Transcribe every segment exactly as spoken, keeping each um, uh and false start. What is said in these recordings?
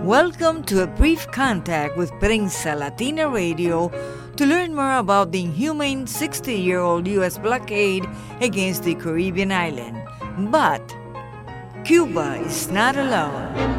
Welcome to a brief contact with Prensa Latina Radio to learn more about the inhumane sixty-year-old U S blockade against the Caribbean island. But Cuba is not alone.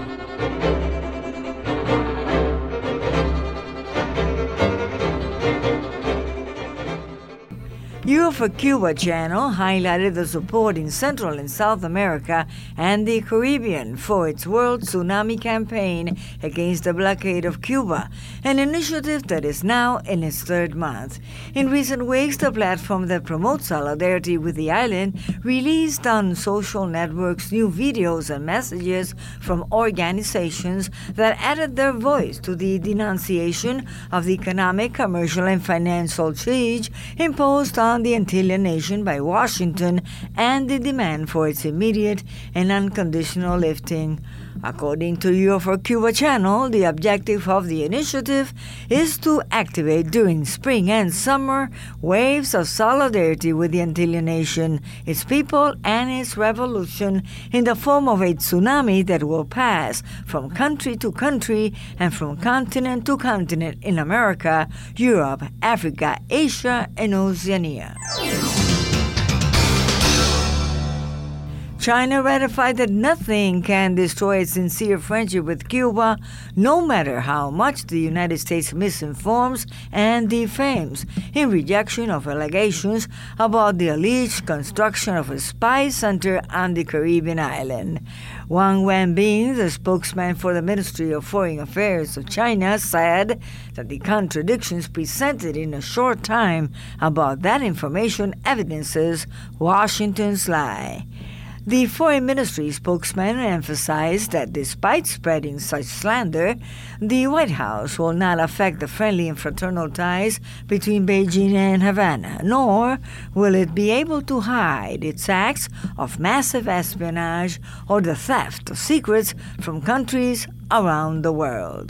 U for Cuba channel highlighted the support in Central and South America and the Caribbean for its World Tsunami Campaign against the blockade of Cuba, an initiative that is now in its third month. In recent weeks, the platform that promotes solidarity with the island released on social networks new videos and messages from organizations that added their voice to the denunciation of the economic, commercial, and financial siege imposed on the Antillean nation by Washington and the demand for its immediate and unconditional lifting. According to U for Cuba channel, the objective of the initiative is to activate during spring and summer waves of solidarity with the Antillean nation, its people, and its revolution in the form of a tsunami that will pass from country to country and from continent to continent in America, Europe, Africa, Asia, and Oceania. China ratified that nothing can destroy its sincere friendship with Cuba, no matter how much the United States misinforms and defames, in rejection of allegations about the alleged construction of a spy center on the Caribbean island. Wang Wenbin, the spokesman for the Ministry of Foreign Affairs of China, said that the contradictions presented in a short time about that information evidences Washington's lie. The Foreign Ministry spokesman emphasized that despite spreading such slander, the White House will not affect the friendly and fraternal ties between Beijing and Havana, nor will it be able to hide its acts of massive espionage or the theft of secrets from countries around the world.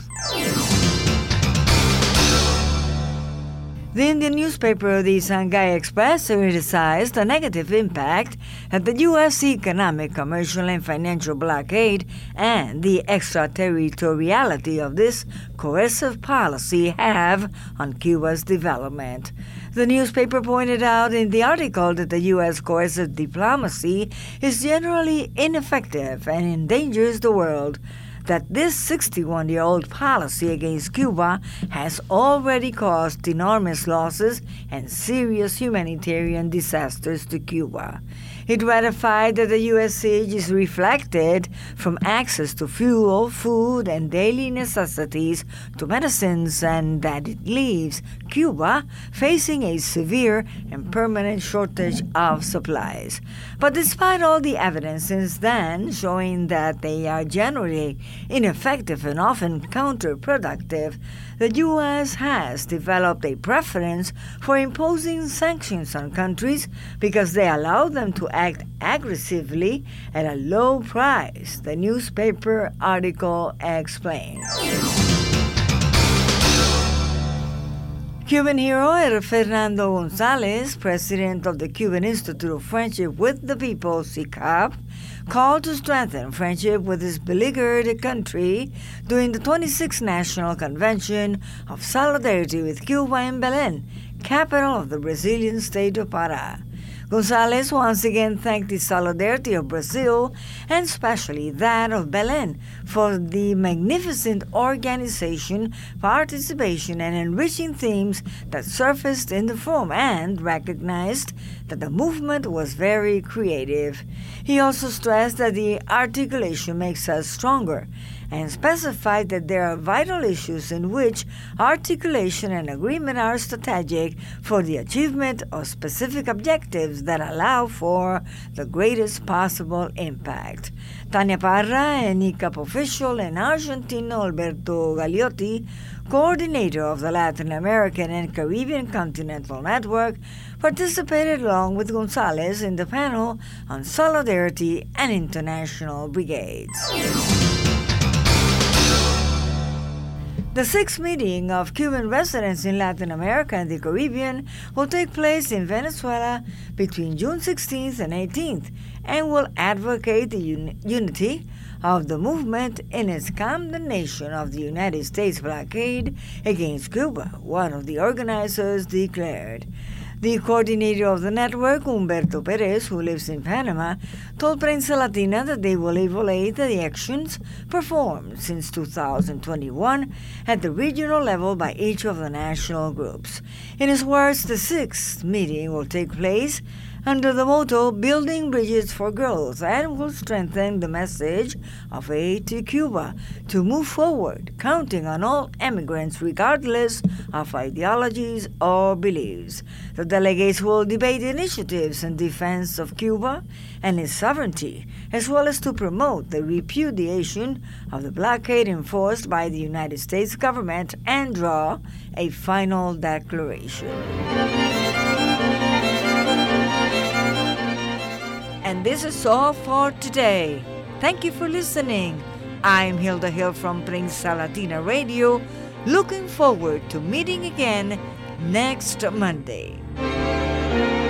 The Indian newspaper The Shanghai Express criticized the negative impact that the U S economic, commercial, and financial blockade and the extraterritoriality of this coercive policy have on Cuba's development. The newspaper pointed out in the article that the U S coercive diplomacy is generally ineffective and endangers the world, that this sixty-one-year-old policy against Cuba has already caused enormous losses and serious humanitarian disasters to Cuba. It ratified that the U S siege is reflected from access to fuel, food, and daily necessities to medicines, and that it leaves Cuba facing a severe and permanent shortage of supplies. But despite all the evidence since then showing that they are generally ineffective and often counterproductive, the U S has developed a preference for imposing sanctions on countries because they allow them to act aggressively at a low price, the newspaper article explains. Cuban hero Fernando González, president of the Cuban Institute of Friendship with the People, C I C A P, called to strengthen friendship with his beleaguered country during the twenty-sixth National Convention of Solidarity with Cuba in Belém, capital of the Brazilian state of Pará. González once again thanked the solidarity of Brazil, and especially that of Belém, for the magnificent organization, participation, and enriching themes that surfaced in the forum, and recognized that the movement was very creative. He also stressed that the articulation makes us stronger, and specified that there are vital issues in which articulation and agreement are strategic for the achievement of specific objectives that allow for the greatest possible impact. Tania Parra, an I C A P official, and Argentino Alberto Gagliotti, coordinator of the Latin American and Caribbean Continental Network, participated along with González in the panel on solidarity and international brigades. The sixth meeting of Cuban residents in Latin America and the Caribbean will take place in Venezuela between June sixteenth and eighteenth and will advocate the un- unity of the movement in its condemnation of the United States blockade against Cuba, one of the organizers declared. The coordinator of the network, Humberto Perez, who lives in Panama, told Prensa Latina that they will evaluate the actions performed since two thousand twenty-one at the regional level by each of the national groups. In his words, the sixth meeting will take place under the motto Building Bridges for Growth and will strengthen the message of aid to Cuba to move forward, counting on all immigrants regardless of ideologies or beliefs. The delegates will debate initiatives in defense of Cuba and its sovereignty, as well as to promote the repudiation of the blockade enforced by the United States government and draw a final declaration. And this is all for today. Thank you for listening. I'm Hilda Hill from Prensa Latina Radio, looking forward to meeting again next Monday.